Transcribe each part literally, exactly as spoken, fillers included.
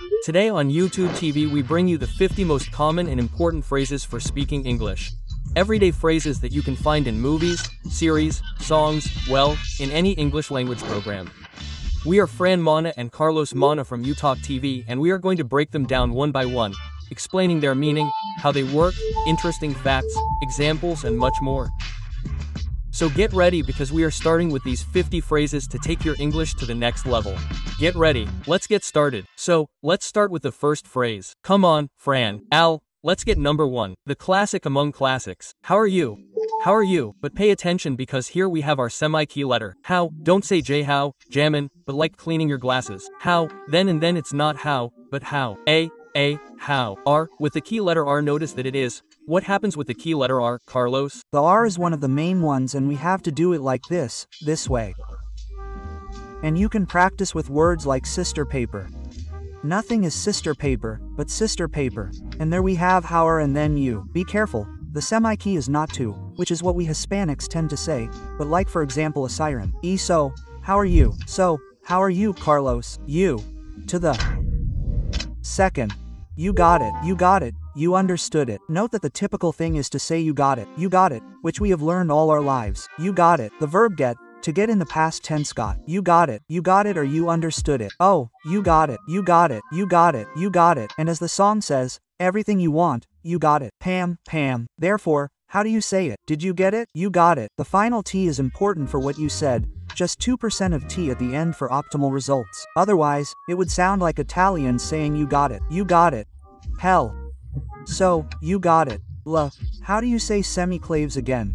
Today on YouTube T V we bring you the fifty most common and important phrases for speaking English. Everyday phrases that you can find in movies, series, songs, well, in any English language program. We are Fran Mana and Carlos Mana from UTalk T V, and we are going to break them down one by one, explaining their meaning, how they work, interesting facts, examples, and much more. So get ready because we are starting with these fifty phrases to take your English to the next level. Get ready, let's get started. So, let's start with the first phrase. Come on, Fran. Al, let's get number one. The classic among classics. How are you? How are you? But pay attention because here we have our semi-key letter. How? Don't say J how, jammin', but like cleaning your glasses. How? Then and then it's not how, but how. A, A, how. R, with the key letter R, notice that it is. What happens with the key letter R, Carlos? The R is one of the main ones and we have to do it like this, this way. And you can practice with words like sister paper. Nothing is sister paper, but sister paper. And there we have hour and then you. Be careful, the semi-key is not to, which is what we Hispanics tend to say, but like for example a siren. E so, how are you? So, how are you, Carlos? You. To the second. You got it, you got it, you understood it. Note that the typical thing is to say you got it, you got it, which we have learned all our lives. You got it. The verb get, to get in the past tense got. You got it, you got it or you understood it. Oh, you got it, you got it, you got it, you got it. And as the song says, everything you want, you got it. Pam, Pam. Therefore, how do you say it? Did you get it? You got it. The final T is important for what you said. Just two percent of T at the end for optimal results. Otherwise, it would sound like Italians saying you got it. You got it. Hell. So, you got it. La. How do you say semiclaves again?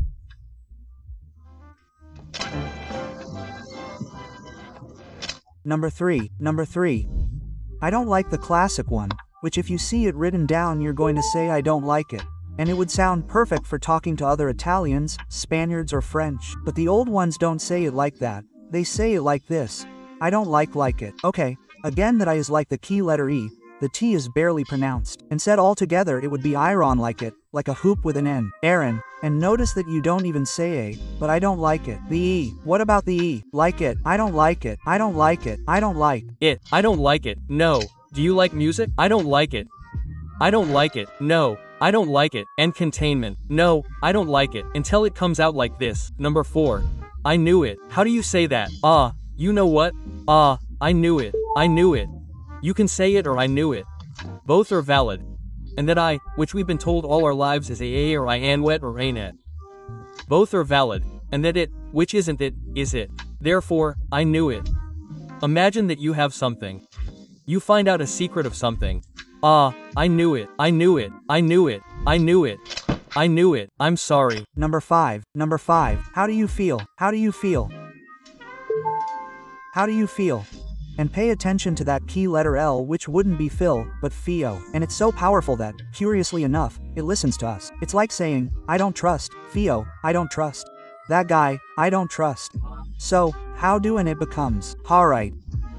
Number three. Number three. I don't like the classic one, which if you see it written down you're going to say I don't like it. And it would sound perfect for talking to other Italians, Spaniards or French. But the old ones don't say it like that. They say it like this. I don't like like it. Okay, again that I is like the key letter E. The T is barely pronounced. And said all together it would be iron like it, like a hoop with an N. Aaron. And notice that you don't even say A, but I don't like it. The E. What about the E? Like it. I don't like it. I don't like it. I don't like it. I don't like it. No. Do you like music? I don't like it. I don't like it. No. I don't like it. And containment. No, I don't like it. Until it comes out like this. Number four. I knew it. How do you say that? Ah, you know what? Ah, I knew it. I knew it. You can say it or I knew it. Both are valid. And that I, which we've been told all our lives is a a or I an wet or ain't it. Both are valid. And that it, which isn't it, is it. Therefore, I knew it. Imagine that you have something. You find out a secret of something. Ah, I knew it. I knew it. I knew it. I knew it. I knew it. I'm sorry. Number five. Number five. How do you feel? How do you feel? How do you feel? And pay attention to that key letter L, which wouldn't be Phil, but Fio. And it's so powerful that, curiously enough, it listens to us. It's like saying, I don't trust, Fio, I don't trust. That guy, I don't trust. So, how do and it becomes, alright.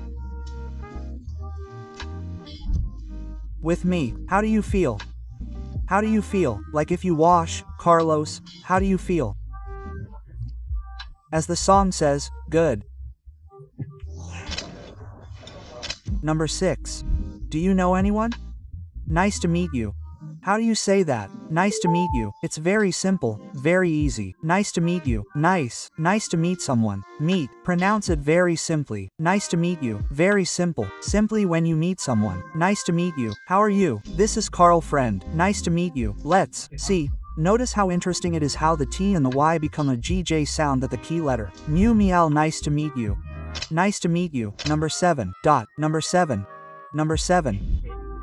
With me, how do you feel? How do you feel? Like if you wash, Carlos, how do you feel? As the song says, good. Number six. Do you know anyone? Nice to meet you. How do you say that? Nice to meet you. It's very simple, very easy. Nice to meet you. Nice. Nice to meet someone. Meet. Pronounce it very simply. Nice to meet you. Very simple. Simply when you meet someone. Nice to meet you. How are you? This is Carl friend. Nice to meet you. Let's see. Notice how interesting it is how the T and the Y become a G J sound at the key letter. Mew meow. Nice to meet you. Nice to meet you. Number seven. Dot. Number seven. Number seven.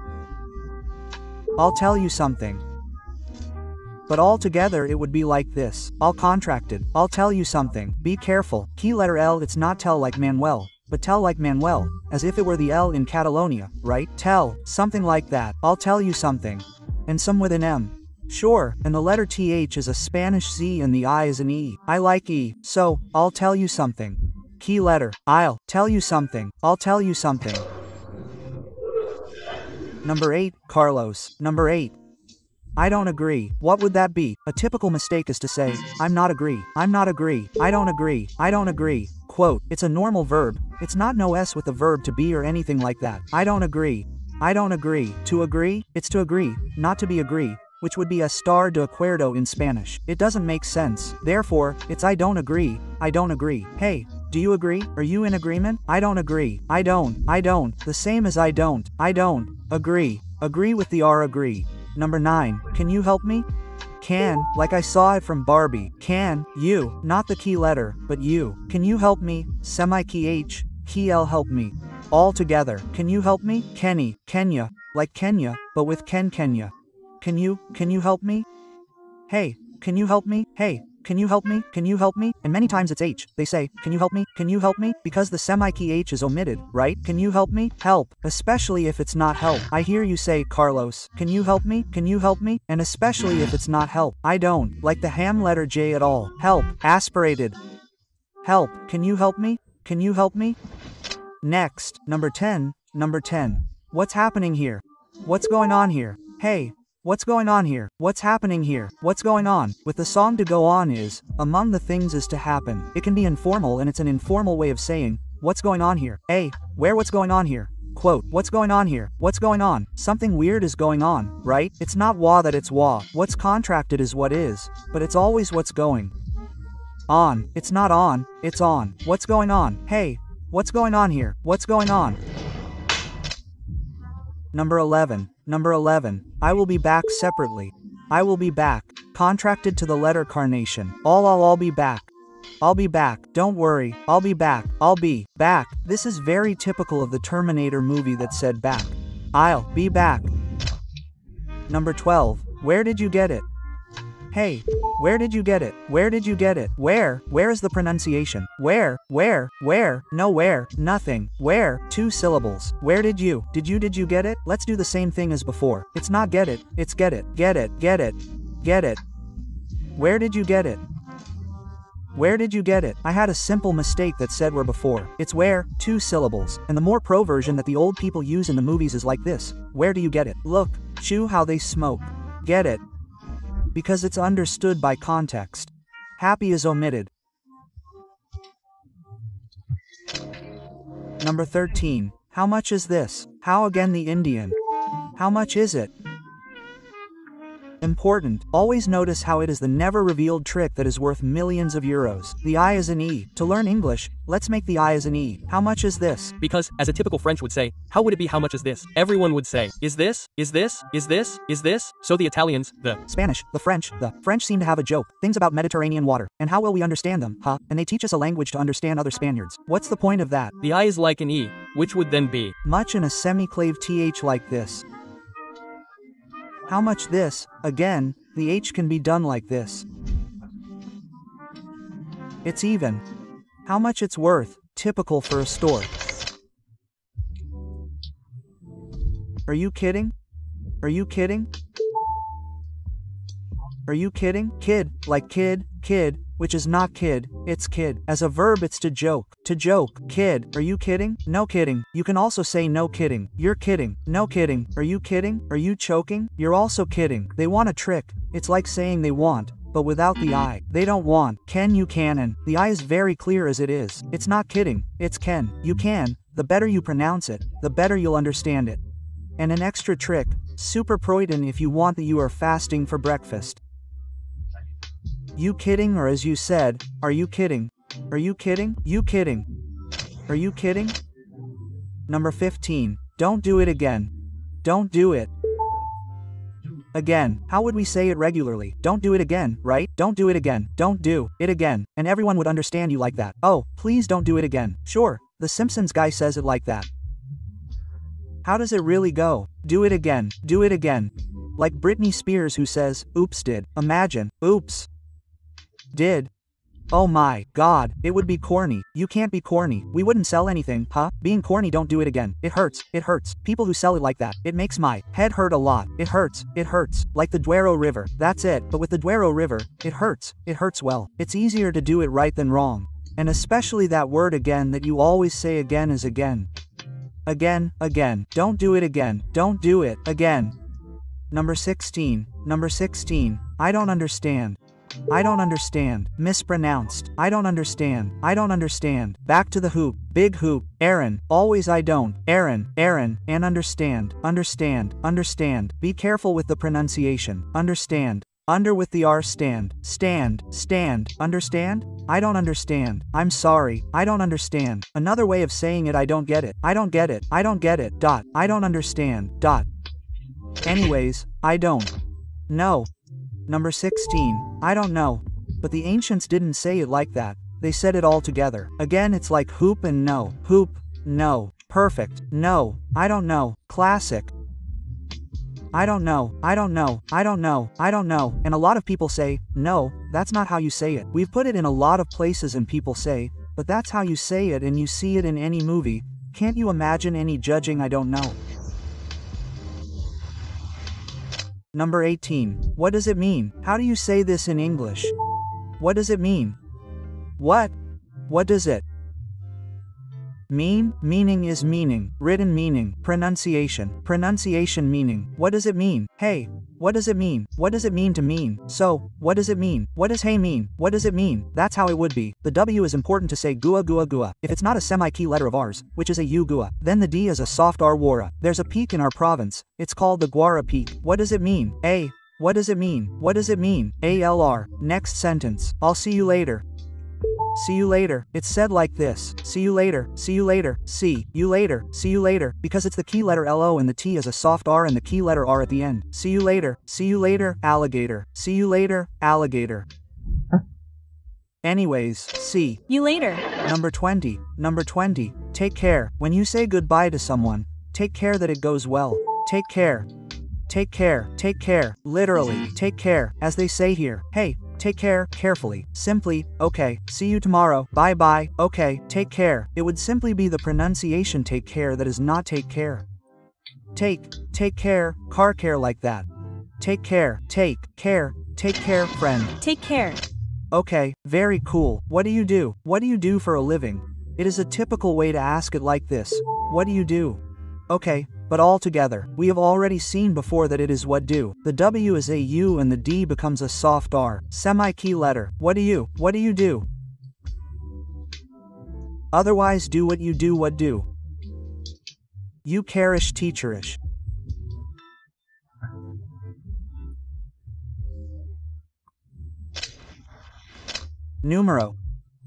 I'll tell you something. But all together it would be like this. All contracted. I'll tell you something. Be careful. Key letter L, it's not tell like Manuel, but tell like Manuel, as if it were the L in Catalonia, right? Tell. Something like that. I'll tell you something. And some with an M. Sure, and the letter T H is a Spanish Z and the I is an E. I like E. So, I'll tell you something. Key letter. I'll tell you something. I'll tell you something. Number eight. Carlos. Number eight. I don't agree. What would that be? A typical mistake is to say, I'm not agree. I'm not agree. I don't agree. I don't agree. Quote, it's a normal verb. It's not no S with the verb to be or anything like that. I don't agree. I don't agree. To agree? It's to agree, not to be agree, which would be estar de acuerdo in Spanish. It doesn't make sense. Therefore, it's I don't agree, I don't agree. Hey, do you agree? Are you in agreement? I don't agree. I don't. I don't. The same as I don't. I don't. Agree. Agree with the R agree. Number nine. Can you help me? Can, like I saw it from Barbie. Can, you, not the key letter, but you. Can you help me? Semi-key H, key L help me. All together. Can you help me? Kenny, Kenya, like Kenya, but with Ken Kenya. Can you, can you help me? Hey, can you help me? Hey, can you help me? Can you help me? And many times it's H. They say, can you help me? Can you help me? Because the semi-key H is omitted, right? Can you help me? Help. Especially if it's not help. I hear you say, Carlos, can you help me? Can you help me? And especially if it's not help. I don't, like the ham letter J at all. Help. Aspirated. Help. Can you help me? Can you help me? Next. Number ten. Number ten. What's happening here? What's going on here? Hey. What's going on here? What's happening here? What's going on? With the song to go on is, among the things is to happen. It can be informal and it's an informal way of saying, what's going on here? A, where what's going on here? Quote, what's going on here? What's going on? Something weird is going on, right? It's not wa that it's wa. What's contracted is what is, but it's always what's going on. It's not on, it's on. What's going on? Hey, what's going on here? What's going on? Number eleven. Number eleven. I will be back separately. I will be back. Contracted to the letter carnation. All I'll all be back. I'll be back. Don't worry. I'll be back. I'll be back. This is very typical of the Terminator movie that said back. I'll be back. Number twelve. Where did you get it? Hey, where did you get it? Where did you get it? Where? Where is the pronunciation? Where? Where? Where? Nowhere. Nothing. Where? Two syllables. Where did you? Did you did you get it? Let's do the same thing as before. It's not get it. It's get it. Get it. Get it. Get it. Where did you get it? Where did you get it? I had a simple mistake that said where before. It's where, two syllables. And the more pro version that the old people use in the movies is like this. Where do you get it? Look, chew how they smoke. Get it. Because it's understood by context. Happy is omitted. Number thirteen. How much is this? How again the Indian? How much is it? Important. Always notice how it is the never revealed trick that is worth millions of euros. The I is an E. To learn English, let's make the I as an E. How much is this? Because, as a typical French would say, how would it be how much is this? Everyone would say, is this? Is this? Is this? Is this? So the Italians, the Spanish, the French, the French seem to have a joke. Things about Mediterranean water. And how will we understand them, huh? And they teach us a language to understand other Spaniards. What's the point of that? The I is like an E, which would then be much in a semiclave th like this. How much this? Again, the H can be done like this. It's even. How much it's worth, typical for a store. Are you kidding? Are you kidding? Are you kidding? Kid, like kid, kid, which is not kid, it's kid. As a verb it's to joke. To joke. Kid. Are you kidding? No kidding. You can also say no kidding. You're kidding. No kidding. Are you kidding? Are you choking? You're also kidding. They want a trick. It's like saying they want, but without the I. They don't want. Can you canon? The I is very clear as it is. It's not kidding. It's can. You can. The better you pronounce it, the better you'll understand it. And an extra trick. Super proiden if you want that you are fasting for breakfast. You kidding, or as you said, are you kidding? Are you kidding? You kidding? Are you kidding? Number fifteen. Don't do it again. Don't do it again. How would we say it regularly? Don't do it again, right? Don't do it again. Don't do it again. And everyone would understand you like that. Oh, please don't do it again. Sure, the Simpsons guy says it like that. How does it really go? Do it again. Do it again. Like Britney Spears who says, oops did. Imagine, oops. Did. Oh my god, it would be corny. You can't be corny. We wouldn't sell anything, huh? Being corny, don't do it again. It hurts. It hurts. People who sell it like that. It makes my head hurt a lot. It hurts. It hurts. Like the Duero River. That's it. But with the Duero River, it hurts. It hurts well. It's easier to do it right than wrong. And especially that word again that you always say again is again. Again, again. Don't do it again. Don't do it again. Number sixteen. Number sixteen. I don't understand. I don't understand. Mispronounced. I don't understand. I don't understand. Back to the hoop. big hoop, Aaron, always I don't, Aaron, Aaron, and understand, understand, understand, be careful with the pronunciation, understand, under with the R stand, stand, stand, understand? I don't understand, I'm sorry, I don't understand, another way of saying it I don't get it, I don't get it, I don't get it, dot, I don't understand, dot. Anyways, I don't know. Number sixteen, I don't know. But the ancients didn't say it like that, they said it all together. Again it's like hoop and no, hoop, no, perfect, no, I don't know, classic. I don't know, I don't know, I don't know, I don't know, and a lot of people say, no, that's not how you say it. We've put it in a lot of places and people say, but that's how you say it and you see it in any movie. Can't you imagine any judging I don't know? Number eighteen. What does it mean? How do you say this in English? What does it mean? What? What does it mean? Meaning is meaning, written meaning, pronunciation, pronunciation meaning. What does it mean? Hey, what does it mean? What does it mean to mean? So, what does it mean? What does hey mean? What does it mean? That's how it would be. The W is important to say gua gua gua. If it's not a semi-key letter of ours, which is a U gua, then the D is a soft R wara. There's a peak in our province. It's called the Guara Peak. What does it mean? A. What does it mean? What does it mean? A L R. Next sentence. I'll see you later. See you later. It's said like this. See you later. See you later. See you later. See you later. Because it's the key letter L O and the T is a soft R and the key letter R at the end. See you later. See you later. Alligator. See you later. Alligator. Anyways, see you later. Number twenty. Number twenty. Take care. When you say goodbye to someone, take care that it goes well. Take care. Take care. Take care. Literally, take care. As they say here. Hey. Take care, carefully, simply, okay, see you tomorrow, bye bye, okay, take care. It would simply be the pronunciation take care that is not take care. Take, take care, car care like that. Take care, take, care, take care, friend. Take care. Okay, very cool. What do you do? What do you do for a living? It is a typical way to ask it like this. What do you do? Okay. But all together, we have already seen before that it is what do. The W is a U and the D becomes a soft R. Semi-key letter. What do you? What do you do? Otherwise do what you do what do. You carish teacherish. Numero.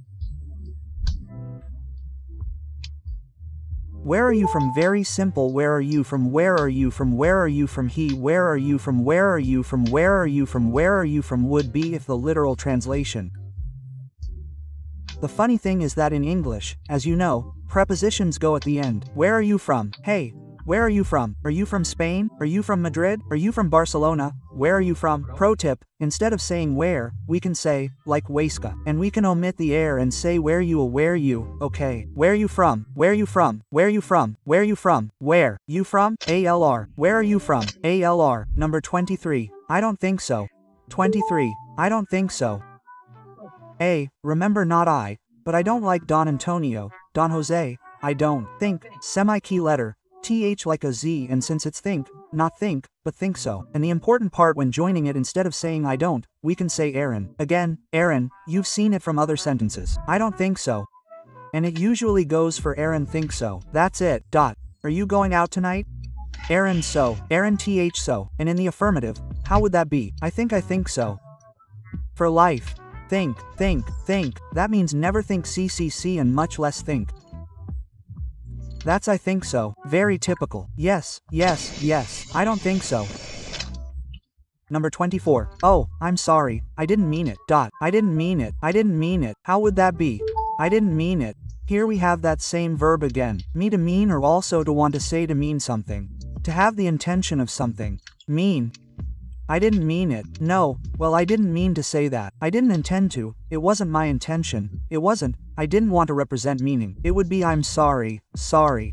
Where are you from? Very simple. Where are you from? Where are you from? Where are you from? He. Where are you from? Where are you from? Where are you from? Where are you from would be if the literal translation. The funny thing is that in English, as you know, prepositions go at the end. Where are you from? Hey, where are you from? Are you from Spain? Are you from Madrid? Are you from Barcelona? Where are you from? Pro tip, instead of saying where, we can say, like Huesca, and we can omit the air and say where you a where you, okay. Where you from? Where you from? Where you from? Where you from? Where? You from? A L R. Where are you from? A L R. Number twenty-three. I don't think so. twenty-three. I don't think so. A. Remember not I, but I don't like Don Antonio, Don Jose, I don't think, semi-key letter, T H like a Z and since it's think, not think, but think so. And the important part when joining it instead of saying I don't, we can say Aaron. Again, Aaron, you've seen it from other sentences. I don't think so. And it usually goes for Aaron think so. That's it, dot. Are you going out tonight? Aaron so, Aaron th so. And in the affirmative, how would that be? I think I think so. For life. Think, think, think. That means never think C C C and much less think. That's I think so. Very typical. Yes, yes, yes. I don't think so. Number twenty-four. Oh, I'm sorry. I didn't mean it. Dot. I didn't mean it. I didn't mean it. How would that be? I didn't mean it. Here we have that same verb again. Me to mean or also to want to say to mean something. To have the intention of something. Mean. I didn't mean it. No, well I didn't mean to say that. I didn't intend to. It wasn't my intention. It wasn't. I didn't want to represent meaning. It would be I'm sorry. Sorry.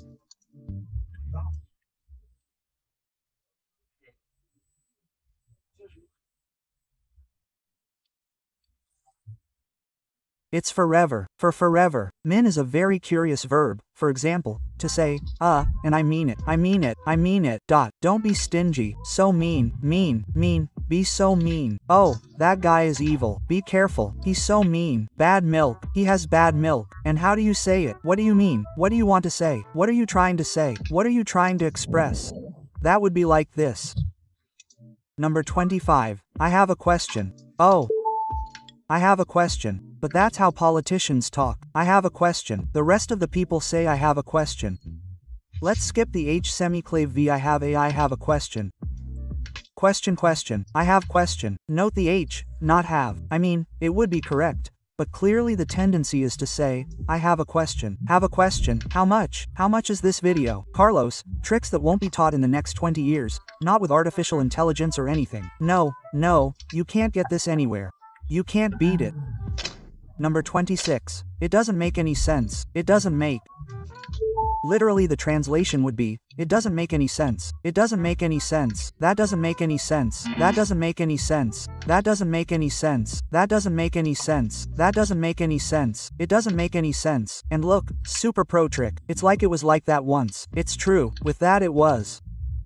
It's forever, for forever. Min is a very curious verb. For example, to say, uh, and I mean it, I mean it, I mean it, dot. Don't be stingy, so mean, mean, mean, Be so mean. Oh, that guy is evil. Be careful. He's so mean. Bad milk. He has bad milk. And how do you say it? What do you mean? What do you want to say? What are you trying to say? What are you trying to express? That would be like this. Number twenty-five. I have a question. Oh. I have a question. But that's how politicians talk. I have a question. The rest of the people say I have a question. Let's skip the H semiclave V I have a I have a question. Question question. I have question. Note the H, not have. I mean, it would be correct. But clearly the tendency is to say, I have a question. Have a question. How much? How much is this video? Carlos, tricks that won't be taught in the next twenty years. Not with artificial intelligence or anything. No, no, you can't get this anywhere. You can't beat it. Number twenty-six. It doesn't make any sense. It doesn't make. Literally the translation would be, it doesn't make any sense. It doesn't make any sense. That doesn't make any sense. That doesn't make any sense. That doesn't make any sense. That doesn't make any sense. That doesn't make any sense. It doesn't make any sense. And look, super pro trick. It's like it was like that once. It's true. With that it was.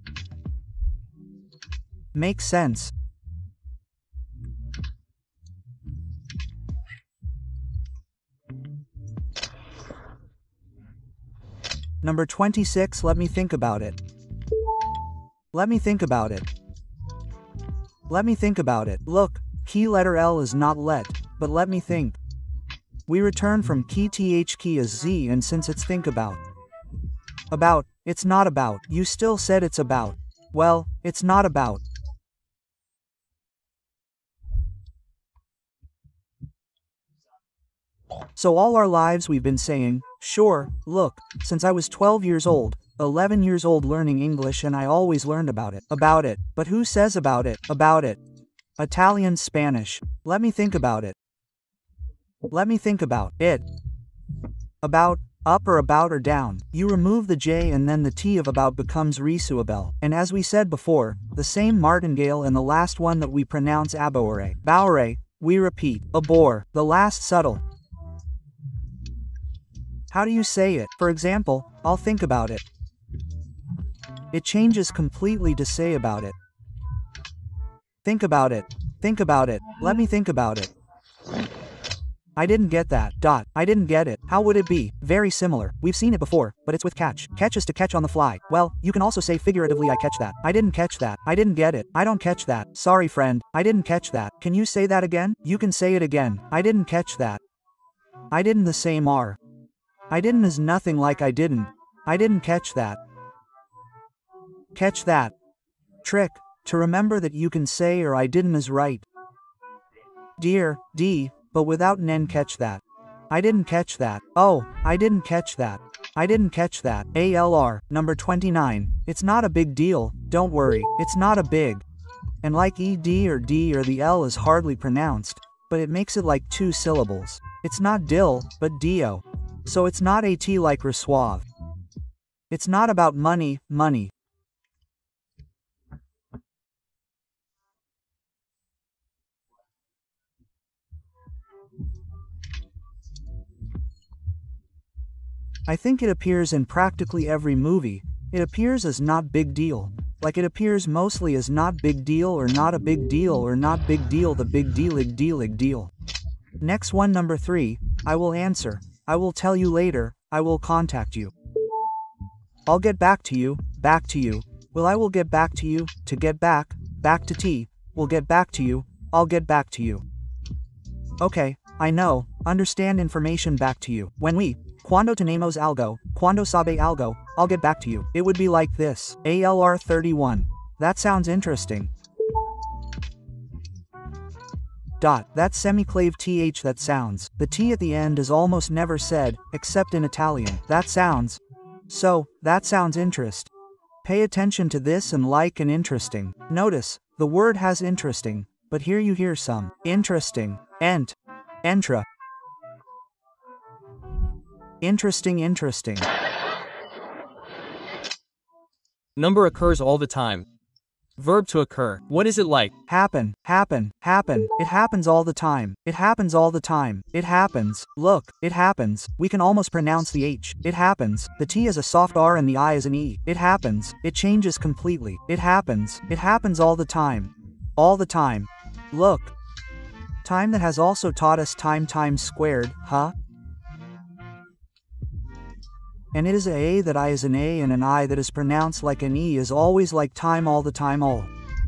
Makes sense. Number twenty-six. Let me think about it. Let me think about it. Let me think about it. Look, key letter L is not let, but let me think. We return from key th key as z, and since it's think about. About, it's not about. You still said it's about. Well, it's not about. So all our lives we've been saying, sure, look, since I was twelve years old, eleven years old learning English, and I always learned about it. About it. But who says about it? About it. Italian, Spanish. Let me think about it. Let me think about it. About, up or about or down. You remove the J and then the T of about becomes risuabel. And as we said before, the same martingale and the last one that we pronounce abore. Baure, we repeat. Abor, the last subtle. How do you say it? For example, I'll think about it. It changes completely to say about it. Think about it. Think about it. Let me think about it. I didn't get that. Dot. I didn't get it. How would it be? Very similar. We've seen it before, but it's with catch. Catch is to catch on the fly. Well, you can also say figuratively I catch that. I didn't catch that. I didn't get it. I don't catch that. Sorry friend. I didn't catch that. Can you say that again? You can say it again. I didn't catch that. I didn't the same R. I didn't is nothing like I didn't. I didn't catch that. Catch that. Trick. To remember that you can say or I didn't is right. Dear, D, but without nen catch that. I didn't catch that. Oh, I didn't catch that. I didn't catch that. A L R, number twenty-nine. It's not a big deal, don't worry, it's not a big. And like E D or D or the L is hardly pronounced, but it makes it like two syllables. It's not dill, but dio. So it's not at like resuave. It's not about money, money. I think it appears in practically every movie. It appears as not big deal. Like it appears mostly as not big deal or not a big deal or not big deal the big dealig dealig deal. Next one, number three. I will answer. I will tell you later. I will contact you. I'll get back to you. Back to you. Well, I will get back to you. To get back. Back to T. Will get back to you. I'll get back to you. Okay, I know. Understand information back to you. When we. Cuando tenemos algo. Cuando sabe algo. I'll get back to you. It would be like this. A L R thirty-one. That sounds interesting. Dot. That semiclave th that sounds. The T at the end is almost never said, except in Italian. That sounds. So, that sounds interest. Pay attention to this and like and interesting. Notice, the word has interesting, but here you hear some. Interesting. Ent. Entra. Interesting, interesting. Number occurs all the time. Verb to occur. What is it like? Happen, happen, happen. It happens all the time. It happens all the time. It happens. Look, it happens. We can almost pronounce the H. It happens. The T is a soft R and the I is an E. It happens. It changes completely. It happens. It happens all the time. All the time. Look. Time that has also taught us time times squared, huh? And it is a A that I is an A and an I that is pronounced like an E is always like time all the time all.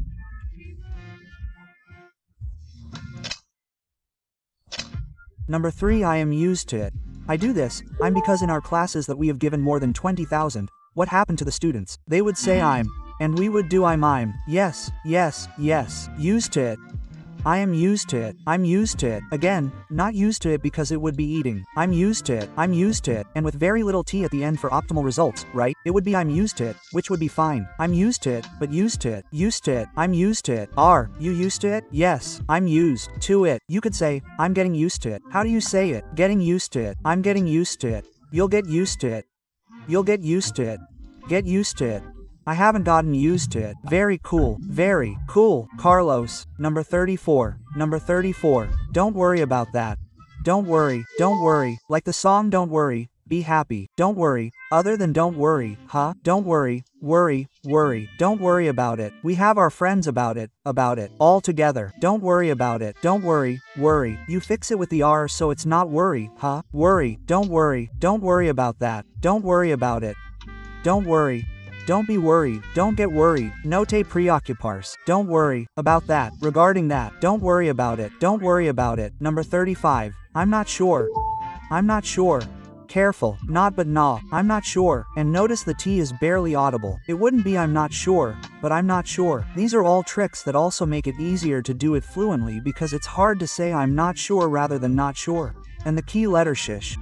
Number three, I am used to it. I do this, I'm because in our classes that we have given more than twenty thousand, what happened to the students? They would say I'm, and we would do I'm I'm, yes, yes, yes, used to it. I am used to it, I'm used to it, again, not used to it because it would be eating, I'm used to it, I'm used to it, and with very little T at the end for optimal results, right? It would be I'm used to it, which would be fine. I'm used to it, but used to it, used to it, I'm used to it. Are you used to it? Yes, I'm used to it. You could say, I'm getting used to it. How do you say it? Getting used to it, I'm getting used to it. You'll get used to it. You'll get used to it. Get used to it. I haven't gotten used to it. Very cool. Very cool. Carlos. Number thirty-four. Number thirty-four. Don't worry about that. Don't worry. Don't worry. Like the song Don't Worry. Be happy. Don't worry. Other than don't worry, huh? Don't worry. Worry. Worry. Don't worry about it. We have our friends about it. About it. All together. Don't worry about it. Don't worry. Worry. You fix it with the R so it's not worry, huh? Worry. Don't worry. Don't worry about that. Don't worry about it. Don't worry. Don't be worried. Don't get worried. No te preocupes. Don't worry about that. Regarding that. Don't worry about it. Don't worry about it. Number thirty-five. I'm not sure. I'm not sure. Careful. Not but nah. I'm not sure. And notice the T is barely audible. It wouldn't be I'm not sure, but I'm not sure. These are all tricks that also make it easier to do it fluently because it's hard to say I'm not sure rather than not sure. And the key letter shish.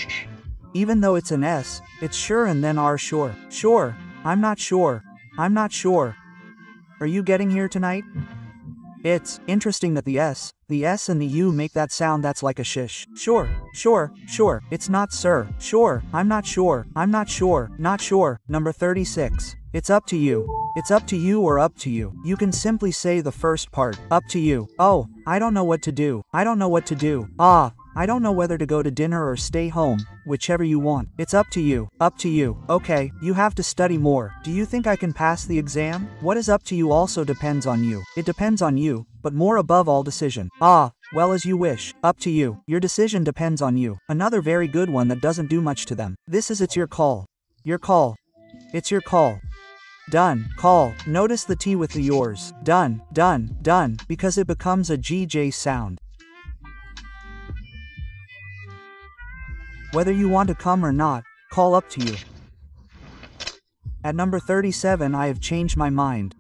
Even though it's an S, it's sure and then R sure. Sure. I'm not sure. I'm not sure. Are you getting here tonight? It's interesting that the S, the S and the U make that sound that's like a shish. Sure, sure, sure. It's not sir. Sure, I'm not sure. I'm not sure. Not sure. Number thirty-six. It's up to you. It's up to you or up to you. You can simply say the first part. Up to you. Oh, I don't know what to do. I don't know what to do. Ah. I don't know whether to go to dinner or stay home, whichever you want. It's up to you. Up to you. Okay, you have to study more. Do you think I can pass the exam? What is up to you also depends on you. It depends on you, but more above all decision. Ah, well as you wish. Up to you. Your decision depends on you. Another very good one that doesn't do much to them. This is it's your call. Your call. It's your call. Done. Call. Notice the T with the yours. Done. Done. Done. Because it becomes a G J sound. Whether you want to come or not, call up to you. At number thirty-seven, I have changed my mind.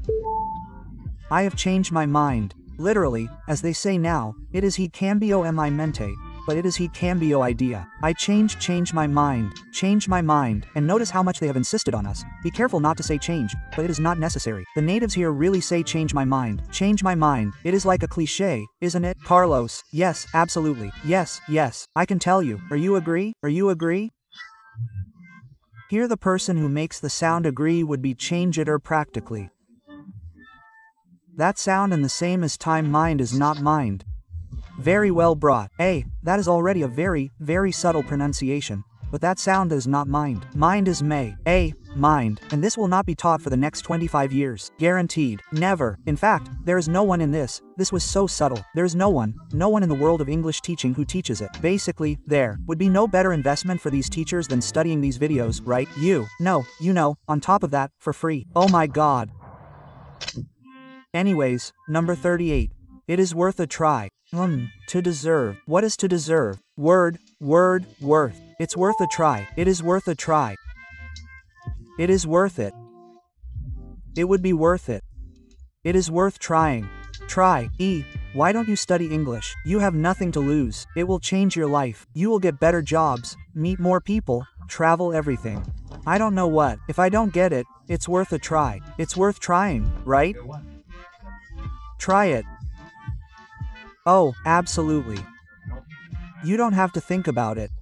I have changed my mind. Literally, as they say now, it is he cambio mi mente, but it is he cambio idea. I changed change my mind, change my mind, and notice how much they have insisted on us. Be careful not to say change, but it is not necessary. The natives here really say change my mind, change my mind. It is like a cliche, isn't it? Carlos, yes, absolutely, yes, yes, I can tell you. Are you agree? Are you agree? Here the person who makes the sound agree would be change it or practically. That sound and the same as time mind is not mind. Very well brought. A, that is already a very, very subtle pronunciation, but that sound is not mind. Mind is may. A, mind, and this will not be taught for the next twenty-five years. Guaranteed. Never. In fact, there is no one in this. This was so subtle. There is no one, no one in the world of English teaching who teaches it. Basically, there would be no better investment for these teachers than studying these videos, right? You. No, you know, on top of that, for free. Oh my god. Anyways, number thirty-eight. It is worth a try. Hmm, to deserve. What is to deserve? Word, word, worth. It's worth a try. It is worth a try. It is worth it. It would be worth it. It is worth trying. Try. E. Why don't you study English? You have nothing to lose. It will change your life. You will get better jobs, meet more people, travel everything. I don't know what. If I don't get it, it's worth a try. It's worth trying, right? Try it. Oh, absolutely. You don't have to think about it.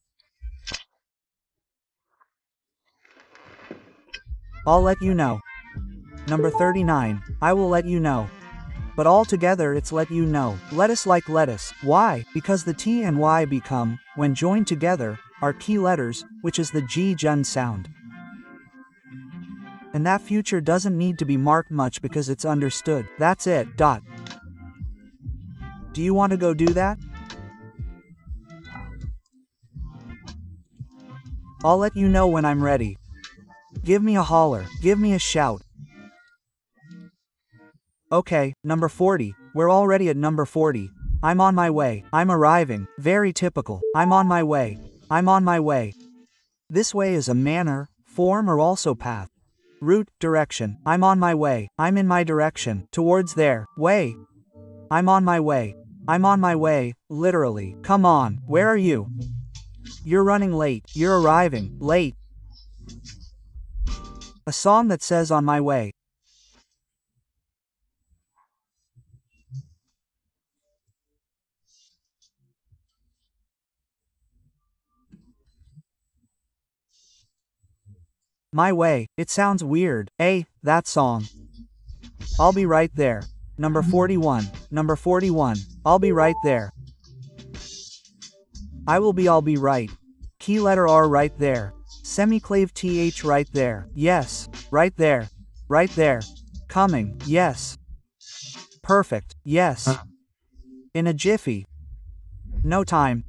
I'll let you know. Number thirty-nine. I will let you know. But altogether it's let you know. Lettuce like lettuce. Why? Because the T and Y become, when joined together, are key letters, which is the G Jun sound. And that future doesn't need to be marked much because it's understood. That's it. Dot. Do you want to go do that? I'll let you know when I'm ready. Give me a holler. Give me a shout. Okay, number forty. We're already at number forty. I'm on my way. I'm arriving. Very typical. I'm on my way. I'm on my way. This way is a manner, form, or also path. Route, direction. I'm on my way. I'm in my direction. Towards there. Way. I'm on my way. I'm on my way, literally. Come on. Where are you? You're running late. You're arriving. Late. A song that says on my way. My way. It sounds weird. Eh, that song. I'll be right there. Number forty-one. Number forty-one. I'll be right there. I will be I'll be right. Key letter R right there. Semiclave T H right there. Yes. Right there. Right there. Coming. Yes. Perfect. Yes. In a jiffy. No time.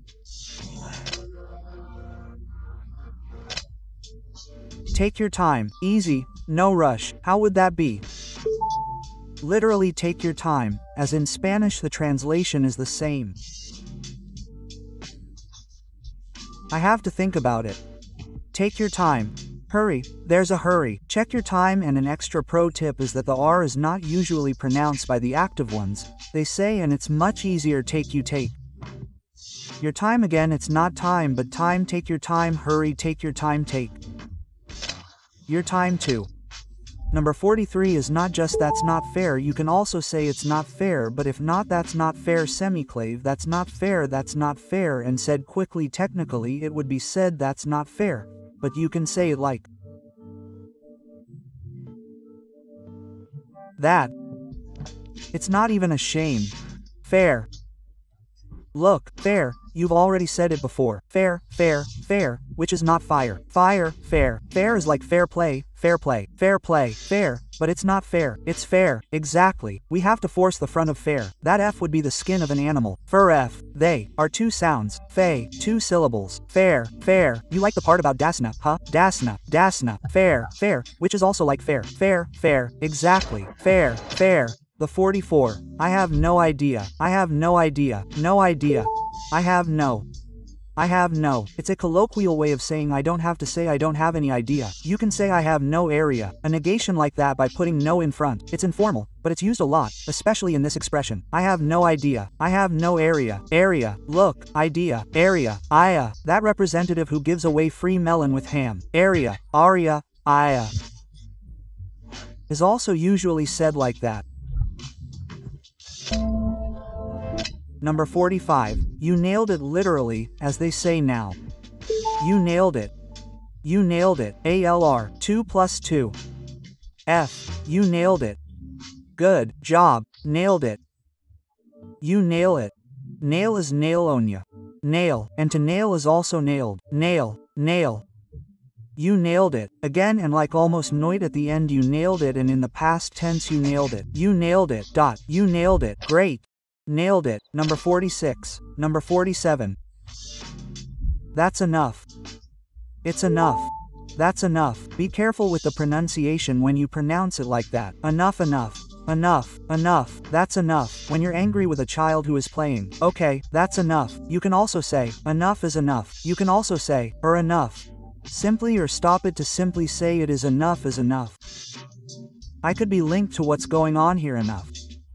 Take your time. Easy. No rush. How would that be? Literally take your time, as in Spanish the translation is the same. I have to think about it. Take your time. Hurry. There's a hurry. Check your time, and an extra pro tip is that the R is not usually pronounced by the active ones, they say, and it's much easier take you take. Your time again, it's not time but time. Take your time. Hurry. Take your time. Take your time too. Number forty-three is not just that's not fair, you can also say it's not fair, but if not that's not fair semiclave that's not fair that's not fair, and said quickly technically it would be said that's not fair, but you can say it like that. It's not even a shame. Fair. Look, fair, you've already said it before. Fair, fair, fair, which is not fire. Fire, fair. Fair is like fair play, fair play, fair play, fair, but it's not fair. It's fair. Exactly. We have to force the front of fair. That F would be the skin of an animal. Fur F. They are two sounds. Fay, two syllables. Fair, fair. You like the part about dasna, huh? Dasna, dasna. Fair, fair, which is also like fair. Fair, fair. Exactly. Fair, fair. The forty-four. I have no idea. I have no idea. No idea. I have no. I have no. It's a colloquial way of saying I don't have to say I don't have any idea. You can say I have no area, a negation like that by putting no in front. It's informal, but it's used a lot, especially in this expression. I have no idea. I have no area. Area. Look. Idea. Area. Aya. That representative who gives away free melon with ham. Area. Aria. Aya. Is also usually said like that. Number forty-five. You nailed it literally, as they say now. You nailed it. You nailed it. A L R. two plus two. F. You nailed it. Good job. Nailed it. You nail it. Nail is nail on ya. Nail. And to nail is also nailed. Nail. Nail. You nailed it. Again, and like almost noit at the end, you nailed it, and in the past tense you nailed it. You nailed it. Dot. You nailed it. Great. Nailed it. Number forty-six. Number forty-seven. That's enough. It's enough. That's enough. Be careful with the pronunciation when you pronounce it like that. Enough, enough. Enough, enough. That's enough. When you're angry with a child who is playing, okay, that's enough. You can also say, enough is enough. You can also say, or enough. Simply or stop it to simply say it is enough is enough. I could be linked to what's going on here enough.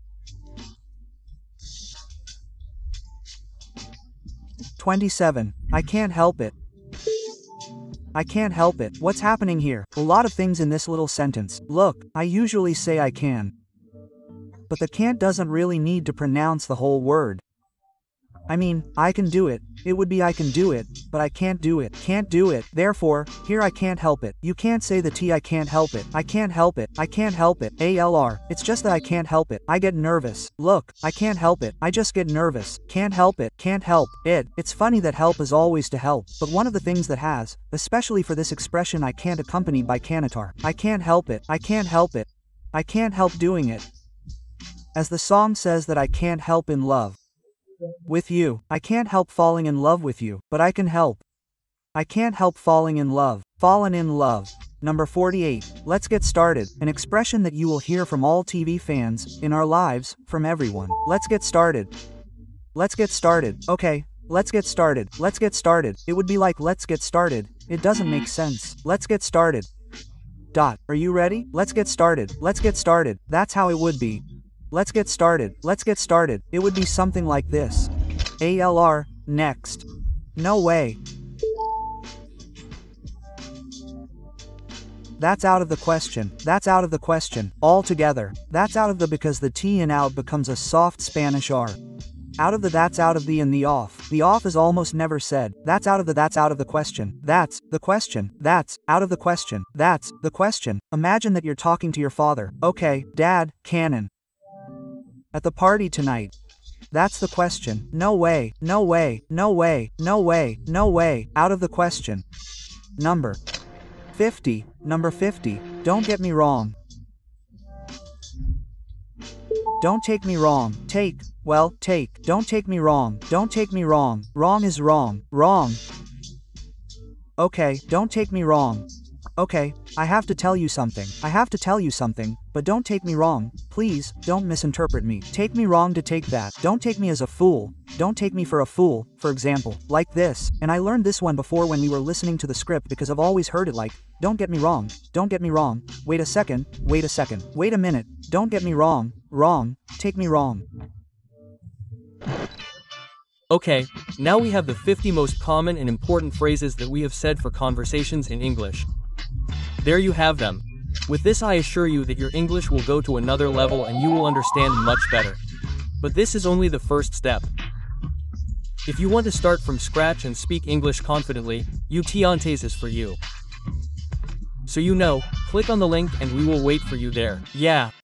twenty-seven. I can't help it. I can't help it. What's happening here? A lot of things in this little sentence. Look, I usually say I can. But the can't doesn't really need to pronounce the whole word. I mean, I can do it. It would be I can do it, but I can't do it. Can't do it. Therefore, here I can't help it. You can't say the T I can't help it. I can't help it. I can't help it. A L R. It's just that I can't help it. I get nervous. Look, I can't help it. I just get nervous. Can't help it. Can't help it. It's funny that help is always to help, but one of the things that has, especially for this expression I can't accompanied by canitar. I can't help it. I can't help it. I can't help doing it. As the song says that I can't help in love with you. I can't help falling in love with you, but I can help. I can't help falling in love. Fallen in love. Number forty-eight. Let's get started. An expression that you will hear from all T V fans, in our lives, from everyone. Let's get started. Let's get started. Okay, let's get started. Let's get started. It would be like let's get started. It doesn't make sense. Let's get started. Dot. Are you ready? Let's get started. Let's get started. That's how it would be. Let's get started. Let's get started. It would be something like this. A L R, next. No way. That's out of the question. That's out of the question. Altogether. That's out of the because the T in out becomes a soft Spanish R. Out of the that's out of the and the off. The off is almost never said. That's out of the that's out of the question. That's the question. That's out of the question. That's the question. Imagine that you're talking to your father. Okay, Dad, Canon. At the party tonight. That's the question. No way, no way, no way, no way, no way, out of the question. Number fifty, number fifty, don't get me wrong. Don't take me wrong, take, well, take, don't take me wrong, don't take me wrong, wrong is wrong, wrong. Okay, don't take me wrong. Okay, I have to tell you something. I have to tell you something, but don't take me wrong. Please, don't misinterpret me. Take me wrong to take that. Don't take me as a fool. Don't take me for a fool, for example, like this. And I learned this one before when we were listening to the script because I've always heard it like, don't get me wrong, don't get me wrong, wait a second, wait a second, wait a minute, don't get me wrong, wrong, take me wrong. Okay, now we have the fifty most common and important phrases that we have said for conversations in English. There you have them. With this I assure you that your English will go to another level and you will understand much better. But this is only the first step. If you want to start from scratch and speak English confidently, UTiantes is for you. So you know, click on the link and we will wait for you there. Yeah.